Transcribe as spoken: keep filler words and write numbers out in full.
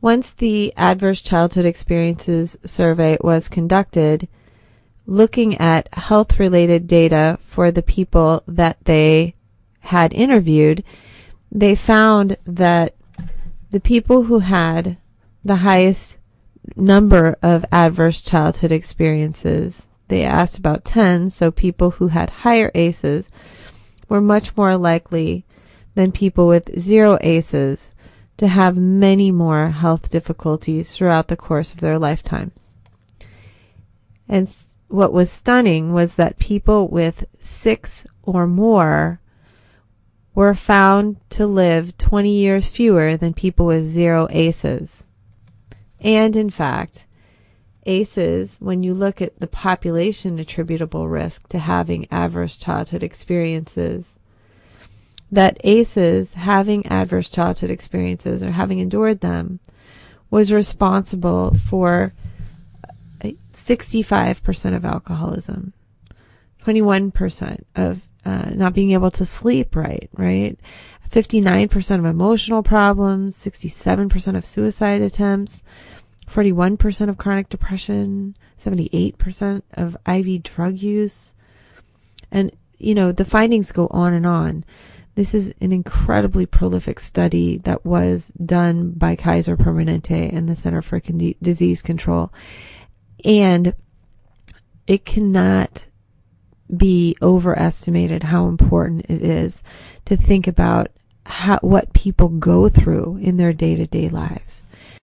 once the Adverse Childhood Experiences Survey was conducted, looking at health-related data for the people that they had interviewed, they found that the people who had the highest number of adverse childhood experiences, they asked about ten, so people who had higher A C Es were much more likely than people with zero A C Es to have many more health difficulties throughout the course of their lifetime. And what was stunning was that people with six or more were found to live twenty years fewer than people with zero A C Es. And in fact, A C Es, when you look at the population attributable risk to having adverse childhood experiences, that A C Es having adverse childhood experiences or having endured them was responsible for sixty-five percent of alcoholism, twenty-one percent of uh, not being able to sleep right, right? fifty-nine percent of emotional problems, sixty-seven percent of suicide attempts, forty-one percent of chronic depression, seventy-eight percent of I V drug use. And, you know, the findings go on and on. This is an incredibly prolific study that was done by Kaiser Permanente and the Center for Con- Disease Control. And it cannot be overestimated how important it is to think about how, what people go through in their day-to-day lives.